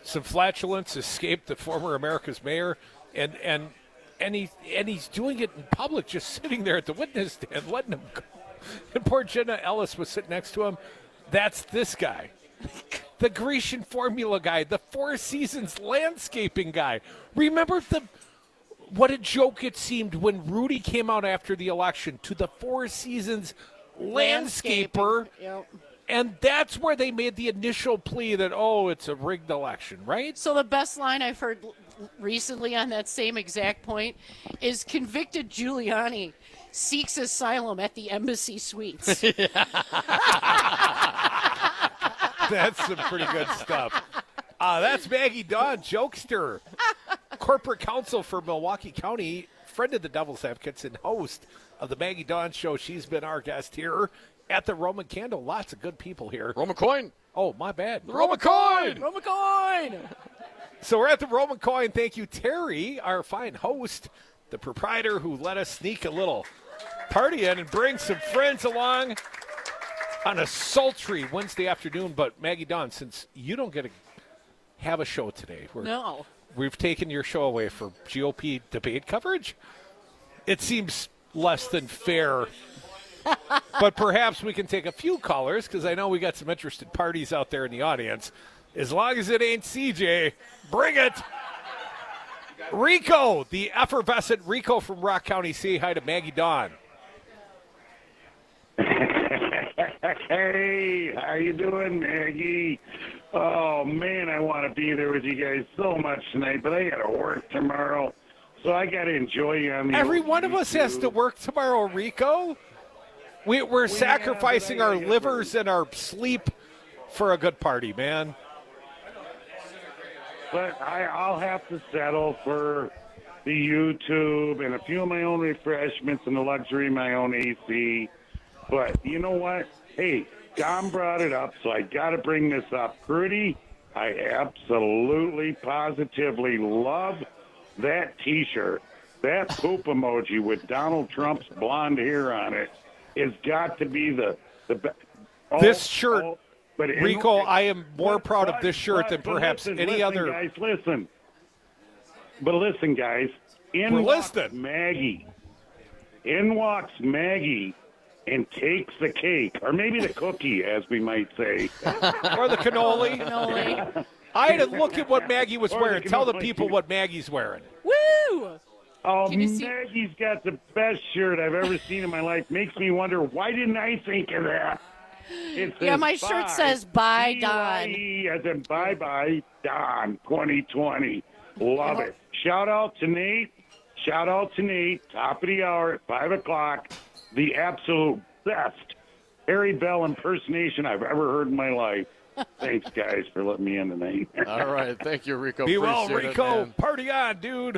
some flatulence escaped the former America's mayor, and he's doing it in public, just sitting there at the witness stand, letting him go. And poor Jenna Ellis was sitting next to him. That's this guy. The Grecian formula guy, the Four Seasons landscaping guy. Remember what a joke it seemed when Rudy came out after the election to the Four Seasons landscaper. Yep. And that's where they made the initial plea that, it's a rigged election, right? So the best line I've heard recently on that same exact point is convicted Giuliani seeks asylum at the Embassy Suites. That's some pretty good stuff. That's Maggie Dawn, jokester, corporate counsel for Milwaukee County, friend of the Devil's Advocates, and host of the Maggie Dawn Show. She's been our guest here at the Roman Candle. Lots of good people here. Roman Coin. Oh, my bad. Roman Coin. Roman Coin. So we're at the Roman Coin. Thank you, Terry, our fine host, the proprietor who let us sneak a little party in and bring some friends along on a sultry Wednesday afternoon. But Maggie Dawn, since you don't get to have a show today, we've taken your show away for GOP debate coverage. It seems less than fair. But perhaps we can take a few callers, because I know we got some interested parties out there in the audience. As long as it ain't CJ, bring it. Rico, the effervescent Rico from Rock County. Say hi to Maggie Dawn. Hey, how you doing, Maggie? Oh, man, I want to be there with you guys so much tonight, but I got to work tomorrow, so I got to enjoy you on the Every one of us has to work tomorrow, Rico. We're sacrificing our livers and our sleep for a good party, man. But I'll have to settle for the YouTube and a few of my own refreshments and the luxury of my own AC. But you know what? Hey, Dom brought it up, so I got to bring this up. Prudy, I absolutely, positively love that T-shirt. That poop emoji with Donald Trump's blonde hair on it has got to be the best. This shirt, Rico, I am more proud of this shirt than perhaps any other. Guys, listen. But listen, guys. In walks Maggie. In walks Maggie and takes the cake, or maybe the cookie, as we might say. Or the cannoli. I had to look at what Maggie was wearing. Tell the people what Maggie's wearing. Woo! Oh, Maggie's got the best shirt I've ever seen in my life. Makes me wonder, why didn't I think of that? My shirt says "Bye, Don." As in bye, Don. 2020. Love it. Shout out to Nate. Top of the hour at 5 o'clock. The absolute best Harry Bell impersonation I've ever heard in my life. Thanks, guys, for letting me in tonight. All right. Thank you, Rico. Be well, Appreciate Rico. It, party on, dude.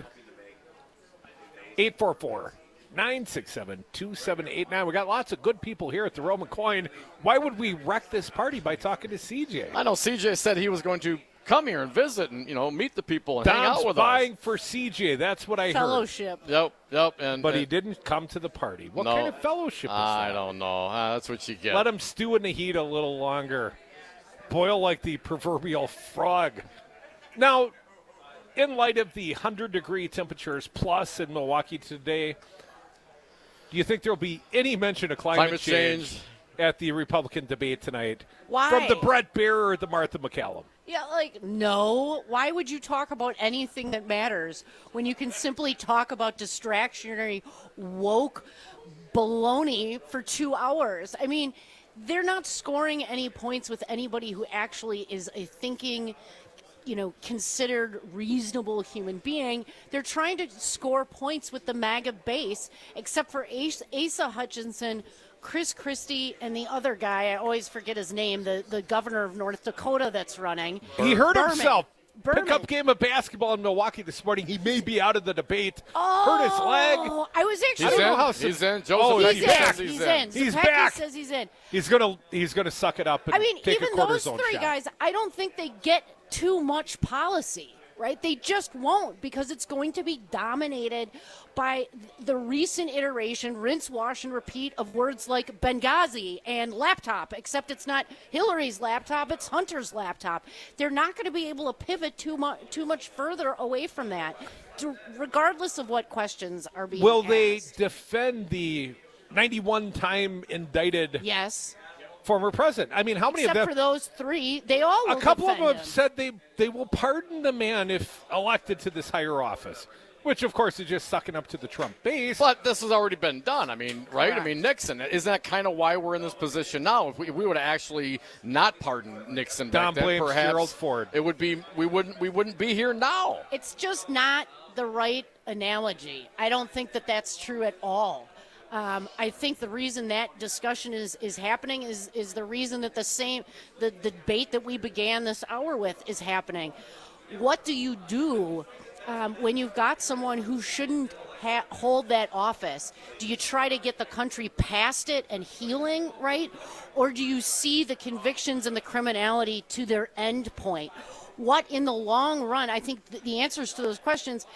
844-967-2789. We got lots of good people here at the Roman Coin. Why would we wreck this party by talking to CJ? I know CJ said he was going to come here and visit and, meet the people and hang out with us. Vying for CJ. That's what I fellowship. heard. Yep. But he didn't come to the party. What kind of fellowship is that? I don't know. That's what you get. Let him stew in the heat a little longer. Boil like the proverbial frog. Now, in light of the 100-degree temperatures plus in Milwaukee today, do you think there will be any mention of climate change at the Republican debate tonight? Why? From the Brett Baer or the Martha McCallum? Yeah, no. Why would you talk about anything that matters when you can simply talk about distractionary, woke baloney for 2 hours? I mean, they're not scoring any points with anybody who actually is a thinking, considered reasonable human being. They're trying to score points with the MAGA base, except for Asa Hutchinson, Chris Christie, and the other guy, I always forget his name, the governor of North Dakota that's running. He hurt himself. Pickup game of basketball in Milwaukee this morning. He may be out of the debate. Hurt his leg. I was actually. He's in. Joseph says he's in. He's back. Says he's in. He's gonna suck it up and take even a quarter those zone three shot. guys, I don't think they get too much policy. right? They just won't, because it's going to be dominated by the recent iteration, rinse, wash, and repeat of words like Benghazi and laptop, except it's not Hillary's laptop, it's Hunter's laptop. They're not going to be able to pivot too much further away from that, regardless of what questions are being Will asked. they defend the 91-time indicted former president? I mean, how many Except of them? for those three, they all will A couple of defend them have said they will pardon the man if elected to this higher office, which, of course, is just sucking up to the Trump base. But this has already been done. I mean, right? Correct. I mean, Nixon, isn't that kind of why we're in this position now? If we would have actually not pardoned Nixon back Don then, blames perhaps Gerald Ford. It would be we wouldn't be here now. It's just not the right analogy. I don't think that that's true at all. I think the reason that discussion is happening is the reason that the debate that we began this hour with is happening. What do you do when you've got someone who shouldn't hold that office? Do you try to get the country past it and healing, right? Or do you see the convictions and the criminality to their end point? What in the long run, I think the answers to those questions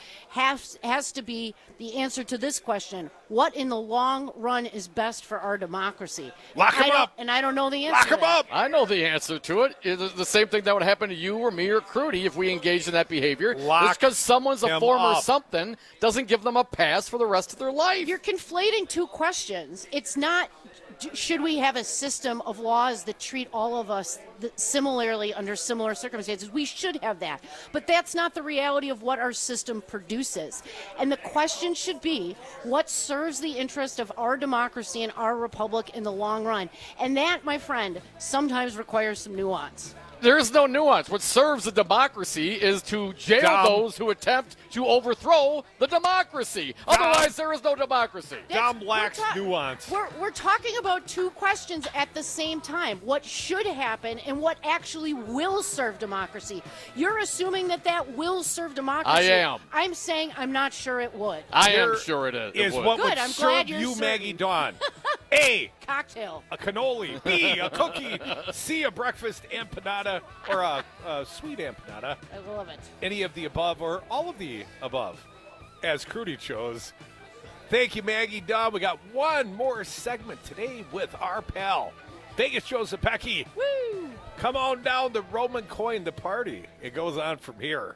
has to be the answer to this question. What in the long run is best for our democracy? Lock him up. And I don't know the answer. Lock to him that. up. I know the answer to it. It's the same thing that would happen to you or me or Crudy if we engaged in that behavior. Lock Just because someone's a him former up. something doesn't give them a pass for the rest of their life. You're conflating two questions. It's not, should we have a system of laws that treat all of us similarly under similar circumstances? We should have that. But that's not the reality of what our system produces. And the question should be, what serves the interest of our democracy and our republic in the long run? And that, my friend, sometimes requires some nuance. There is no nuance. What serves a democracy is to jail those who attempt to overthrow the democracy. Otherwise, there is no democracy. Dom lacks nuance. We're talking about two questions at the same time. What should happen and what actually will serve democracy. You're assuming that will serve democracy. I am. I'm saying I'm not sure it would. I am sure it is. Is It would. what Good, would I'm serve glad you're you, certain. Maggie Dawn. A, Cocktail. a cannoli. B, a cookie. C, a breakfast empanada or a sweet empanada. I love it. Any of the above or all of the above, as Crudy chose. Thank you, Maggie Dawn. We got one more segment today with our pal, Vegas Joe Zepecki. Woo! Come on down the Roman Coin, the party. It goes on from here.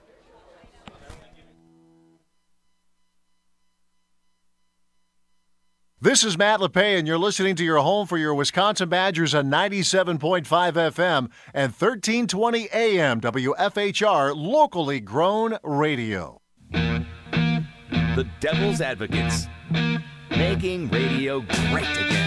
This is Matt LePay, and you're listening to your home for your Wisconsin Badgers on 97.5 FM and 1320 AM WFHR, locally grown radio. The Devil's Advocates, making radio great again.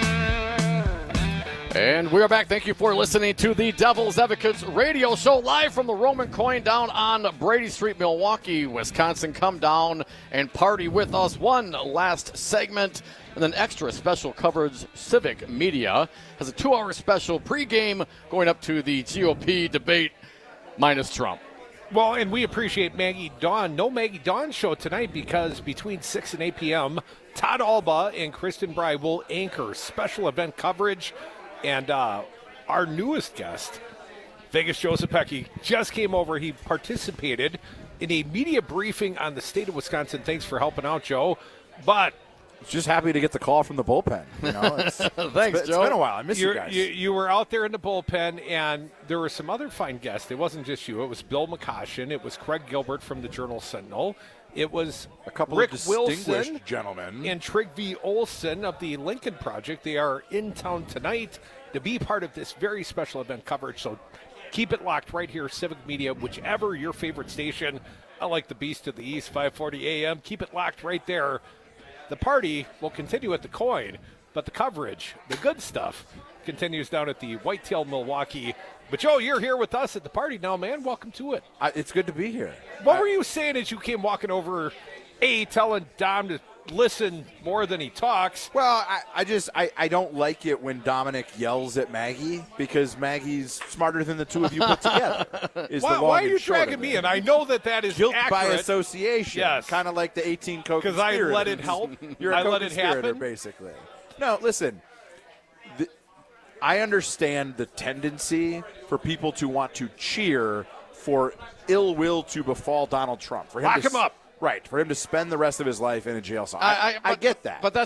And we are back. Thank you for listening to the Devil's Advocates radio show live from the Roman Coin down on Brady Street, Milwaukee, Wisconsin. Come down and party with us. One last segment and then extra special coverage. Civic Media has a 2-hour special pregame going up to the GOP debate minus Trump. Well, and we appreciate Maggie Dawn. No Maggie Dawn show tonight because between 6 and 8 p.m., Todd Alba and Kristen Bry will anchor special event coverage. And our newest guest, Vegas Joe Zepecki, just came over. He participated in a media briefing on the state of Wisconsin. Thanks for helping out, Joe. But just happy to get the call from the bullpen. You know, Thanks, it's Joe. been a while. I miss you guys. You were out there in the bullpen, and there were some other fine guests. It wasn't just you. It was Bill McCoshen. It was Craig Gilbert from the Journal-Sentinel. It was a couple Rick of distinguished Wilson gentlemen. And Trygve Olsen of the Lincoln Project. They are in town tonight to be part of this very special event coverage. So keep it locked right here, Civic Media, whichever your favorite station. I like the Beast of the East, 540 AM. Keep it locked right there. The party will continue at the Coin, but the coverage, the good stuff, continues down at the Whitetail Milwaukee. But, Joe, you're here with us at the party now, man. Welcome to it. It's good to be here. What were you saying as you came walking over, telling Dom to listen more than he talks? Well, I don't like it when Dominic yells at Maggie because Maggie's smarter than the two of you put together. Why are you dragging me in? I know that is guilt accurate. by association. Yes. Kind of like the 18 co-conspirators. Because I let it help. You're a I let it co-conspirator, happen. basically. No, listen. I understand the tendency for people to want to cheer for ill will to befall Donald Trump. For him Lock him up. Right, for him to spend the rest of his life in a jail cell. I get that. But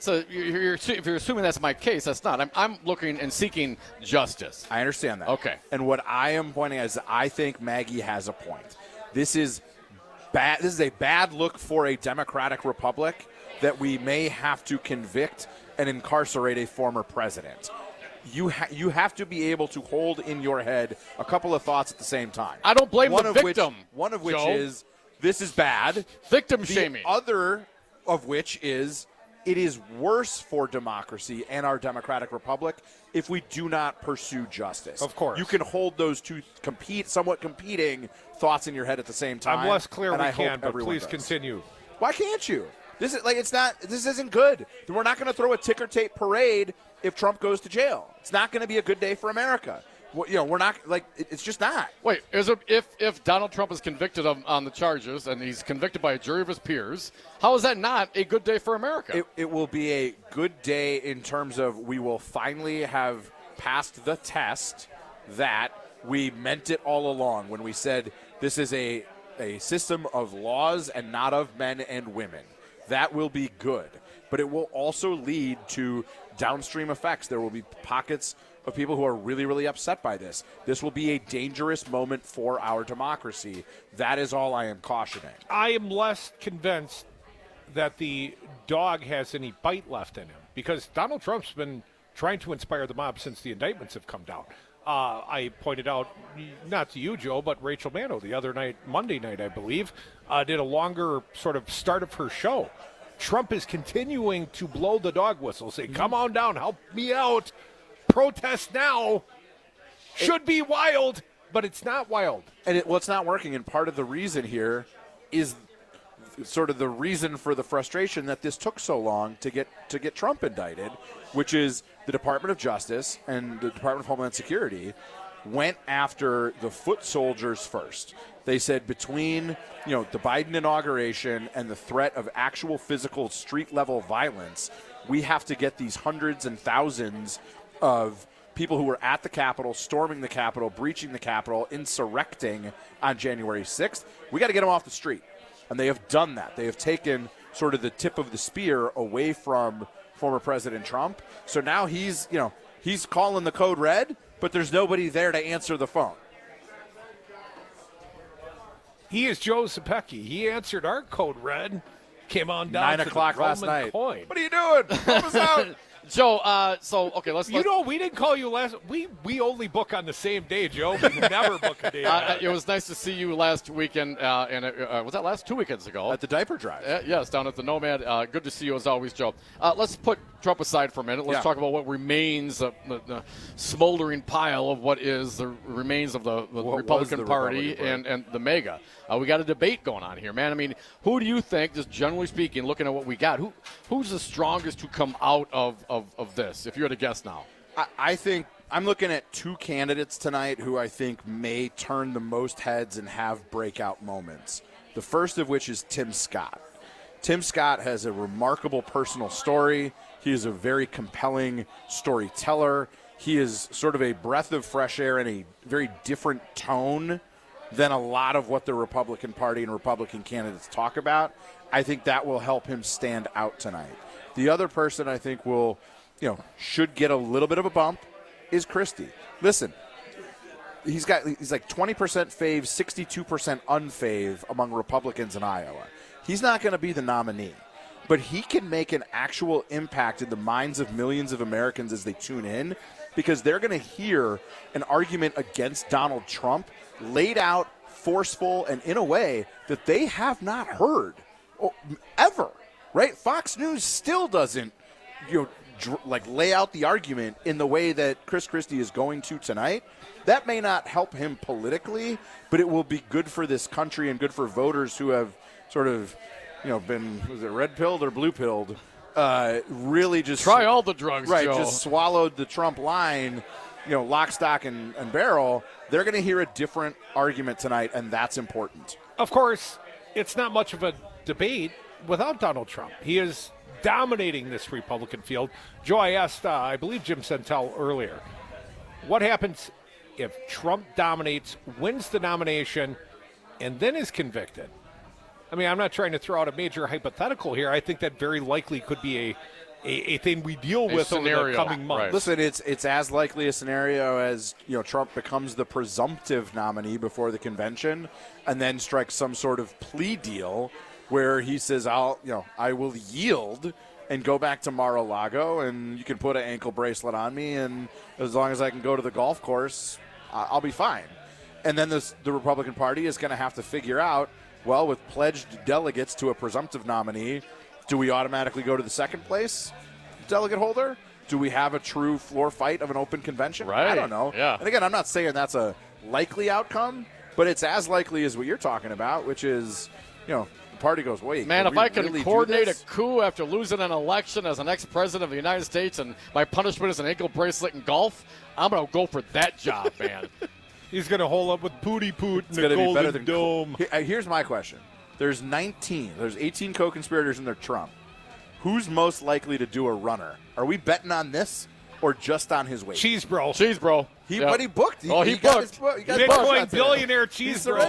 if you're assuming that's my case, that's not. I'm looking and seeking justice. I understand that. Okay. And what I am pointing at is I think Maggie has a point. This is bad. This is a bad look for a democratic republic that we may have to convict and incarcerate a former president. You have to be able to hold in your head a couple of thoughts at the same time. I don't blame the victim. One of which Joe. is this is bad. Victim shaming. The other of which is it is worse for democracy and our democratic republic if we do not pursue justice. Of course. You can hold those two somewhat competing thoughts in your head at the same time. I'm less clear and we I hope can, but everyone please does. continue. Why can't you? This isn't good. We're not going to throw a ticker tape parade if Trump goes to jail. It's not going to be a good day for America. We're not it's just not. Wait, if Donald Trump is convicted on the charges and he's convicted by a jury of his peers, how is that not a good day for America? It will be a good day in terms of we will finally have passed the test that we meant it all along when we said this is a system of laws and not of men and women. That will be good. But it will also lead to downstream effects. There will be pockets of people who are really, really upset by this. This will be a dangerous moment for our democracy. That is all I am cautioning. I am less convinced that the dog has any bite left in him because Donald Trump's been trying to inspire the mob since the indictments have come down. I pointed out, not to you, Joe, but Rachel Maddow the other night, Monday night, I believe, did a longer sort of start of her show. Trump is continuing to blow the dog whistle, say, come on down, help me out. Protest now. Should be wild, but it's not wild. And it's not working, and part of the reason here is sort of the reason for the frustration that this took so long to get Trump indicted, which is the Department of Justice and the Department of Homeland Security went after the foot soldiers first. They said between the Biden inauguration and the threat of actual physical street-level violence, we have to get these hundreds and thousands of people who were at the Capitol, storming the Capitol, breaching the Capitol, insurrecting on January 6th. We got to get them off the street. And they have done that. They have taken sort of the tip of the spear away from former President Trump. So now he's calling the code red, but there's nobody there to answer the phone. He is Joe Zepecki. He answered our code red. Came on down 9 to o'clock the last Roman night. coin. What are you doing? Help us out. Joe, let's. We didn't call you last. We only book on the same day, Joe. We never book a day. It was nice to see you last weekend, and was that last 2 weekends ago? At the diaper drive. Yes, down at the Nomad. Good to see you as always, Joe. Let's put Trump aside for a minute. Let's talk about what remains of the smoldering pile of what is the remains of the Republican Party and the MAGA. We got a debate going on here, man. I mean, who do you think, just generally speaking, looking at what we got, who's the strongest to come out of this, if you had to guess now? I think I'm looking at two candidates tonight who I think may turn the most heads and have breakout moments. The first of which is Tim Scott. Tim Scott has a remarkable personal story. He is a very compelling storyteller. He is sort of a breath of fresh air and a very different tone than a lot of what the Republican Party and Republican candidates talk about. I think that will help him stand out tonight. The other person I think should get a little bit of a bump is Christie. Listen, he's like 20% fave, 62% unfave among Republicans in Iowa. He's not going to be the nominee, but he can make an actual impact in the minds of millions of Americans as they tune in, because they're going to hear an argument against Donald Trump laid out, forceful, and in a way that they have not heard ever, right? Fox News still doesn't lay out the argument in the way that Chris Christie is going to tonight. That may not help him politically, but it will be good for this country and good for voters who have sort of been, was it red-pilled or blue-pilled? Really just try all the drugs, right? Joe. Just swallowed the Trump line, lock, stock, and barrel. They're going to hear a different argument tonight, and that's important. Of course, it's not much of a debate without Donald Trump. He is dominating this Republican field. Joe, I asked, I believe Jim Santel earlier, what happens if Trump dominates, wins the nomination, and then is convicted. I mean, I'm not trying to throw out a major hypothetical here. I think that very likely could be a thing we deal with over the coming months. Right. Listen, it's as likely a scenario as Trump becomes the presumptive nominee before the convention, and then strikes some sort of plea deal where he says, I will yield and go back to Mar-a-Lago, and you can put an ankle bracelet on me, and as long as I can go to the golf course, I'll be fine. And then the Republican Party is going to have to figure out, well, with pledged delegates to a presumptive nominee, do we automatically go to the second place delegate holder? Do we have a true floor fight of an open convention? Right. I don't know. Yeah. And again, I'm not saying that's a likely outcome, but it's as likely as what you're talking about, which is, the party goes, wait. Man, if I can really coordinate a coup after losing an election as an ex-president of the United States and my punishment is an ankle bracelet in golf, I'm going to go for that job, man. He's going to hold up with Pooty Poot in the be better Golden than Dome. Here's my question. There's 18 co-conspirators in their Trump. Who's most likely to do a runner? Are we betting on this or just on his weight? Cheese Bro. But he booked. He got Bitcoin billionaire Cheese Bro.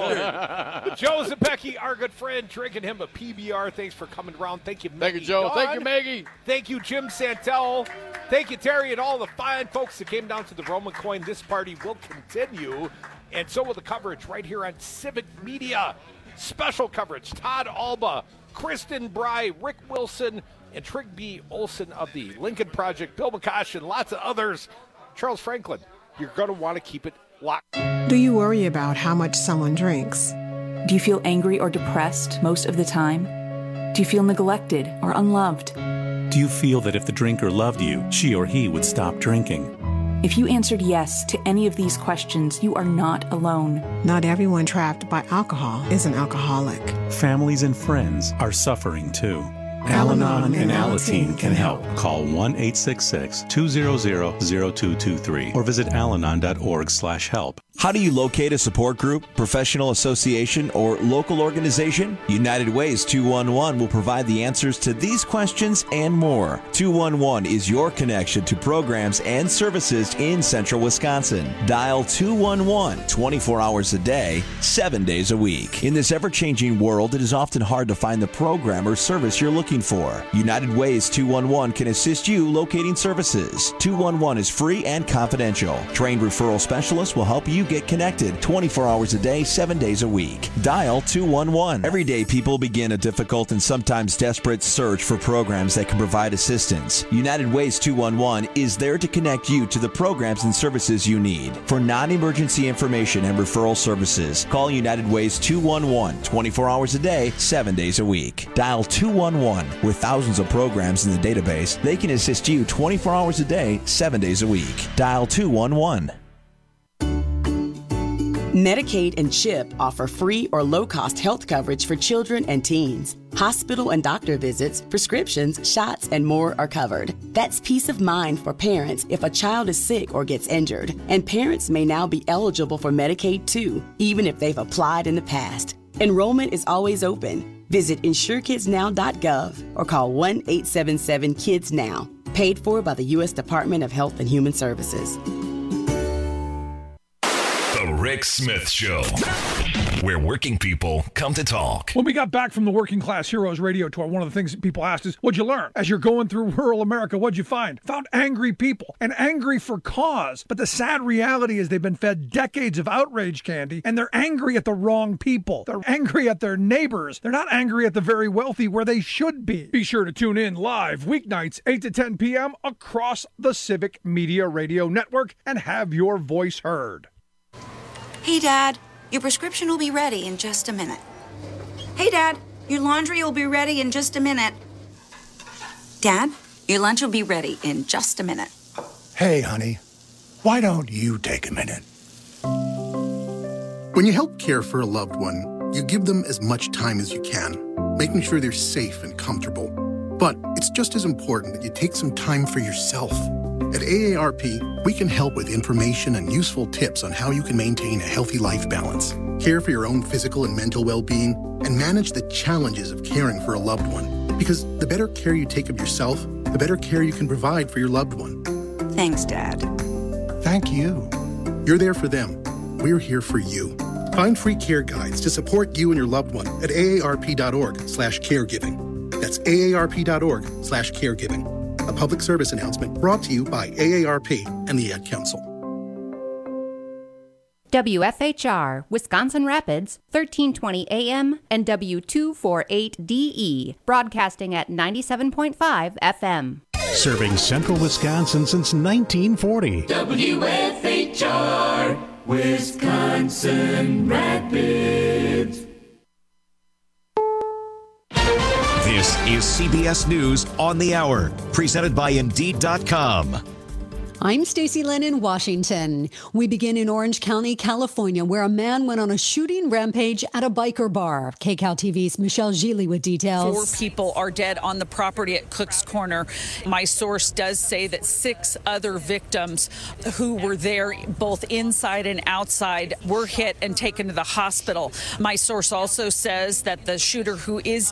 Joe Zepecki, our good friend, drinking him a PBR. Thanks for coming around. Thank you, Maggie. Thank you, Joe. Dunn. Thank you, Maggie. Thank you, Jim Santel. Thank you, Terry, and all the fine folks that came down to the Roman Coin. This party will continue, and so will the coverage right here on Civic Media. Special coverage, Todd Alba, Kristen Bry, Rick Wilson, and Trigby Olson of the Lincoln Project, Bill McCosh, and lots of others. Charles Franklin, you're going to want to keep it locked. Do you worry about how much someone drinks? Do you feel angry or depressed most of the time? Do you feel neglected or unloved? Do you feel that if the drinker loved you, she or he would stop drinking? If you answered yes to any of these questions, you are not alone. Not everyone trapped by alcohol is an alcoholic. Families and friends are suffering too. Al-Anon and Alateen can help. Call 1-866-200-0223 or visit alanon.org/help. How do you locate a support group, professional association, or local organization? United Ways 211 will provide the answers to these questions and more. 211 is your connection to programs and services in central Wisconsin. Dial 211 24 hours a day, 7 days a week. In this ever-changing world, it is often hard to find the program or service you're looking for. United Ways 211 can assist you locating services. 211 is free and confidential. Trained referral specialists will help you get connected 24 hours a day, 7 days a week. Dial 211. Every day, people begin a difficult and sometimes desperate search for programs that can provide assistance. United Ways 211 is there to connect you to the programs and services you need. For non-emergency information and referral services, call United Ways 211 24 hours a day, 7 days a week. Dial 211. With thousands of programs in the database, they can assist you 24 hours a day, 7 days a week. Dial 211. Medicaid and CHIP offer free or low-cost health coverage for children and teens. Hospital and doctor visits, prescriptions, shots, and more are covered. That's peace of mind for parents if a child is sick or gets injured. And parents may now be eligible for Medicaid too, even if they've applied in the past. Enrollment is always open. Visit InsureKidsNow.gov or call 1-877-KIDS-NOW. Paid for by the U.S. Department of Health and Human Services. The Rick Smith Show, where working people come to talk. When we got back from the Working Class Heroes radio tour, one of the things that people asked is, what'd you learn? As you're going through rural America, what'd you find? Found angry people, and angry for cause. But the sad reality is they've been fed decades of outrage candy, and they're angry at the wrong people. They're angry at their neighbors. They're not angry at the very wealthy where they should be. Be sure to tune in live weeknights, 8 to 10 p.m. across the Civic Media Radio Network and have your voice heard. Hey, Dad, your prescription will be ready in just a minute. Hey, Dad, your laundry will be ready in just a minute. Dad, your lunch will be ready in just a minute. Hey, honey, why don't you take a minute? When you help care for a loved one, you give them as much time as you can, making sure they're safe and comfortable. But it's just as important that you take some time for yourself. At AARP, we can help with information and useful tips on how you can maintain a healthy life balance, care for your own physical and mental well-being, and manage the challenges of caring for a loved one. Because the better care you take of yourself, the better care you can provide for your loved one. Thanks, Dad. Thank you. You're there for them. We're here for you. Find free care guides to support you and your loved one at aarp.org/caregiving. That's aarp.org/caregiving. A public service announcement brought to you by AARP and the Ad Council. WFHR, Wisconsin Rapids, 1320 AM and W248DE, broadcasting at 97.5 FM. Serving central Wisconsin since 1940. WFHR, Wisconsin Rapids. This is CBS News on the Hour, presented by Indeed.com. I'm Stacey Lynn in Washington. We begin in Orange County, California, where a man went on a shooting rampage at a biker bar. KCAL TV's Michelle Gili with details. 4 people are dead on the property at Cook's Corner. My source does say that 6 other victims who were there, both inside and outside, were hit and taken to the hospital. My source also says that the shooter, who is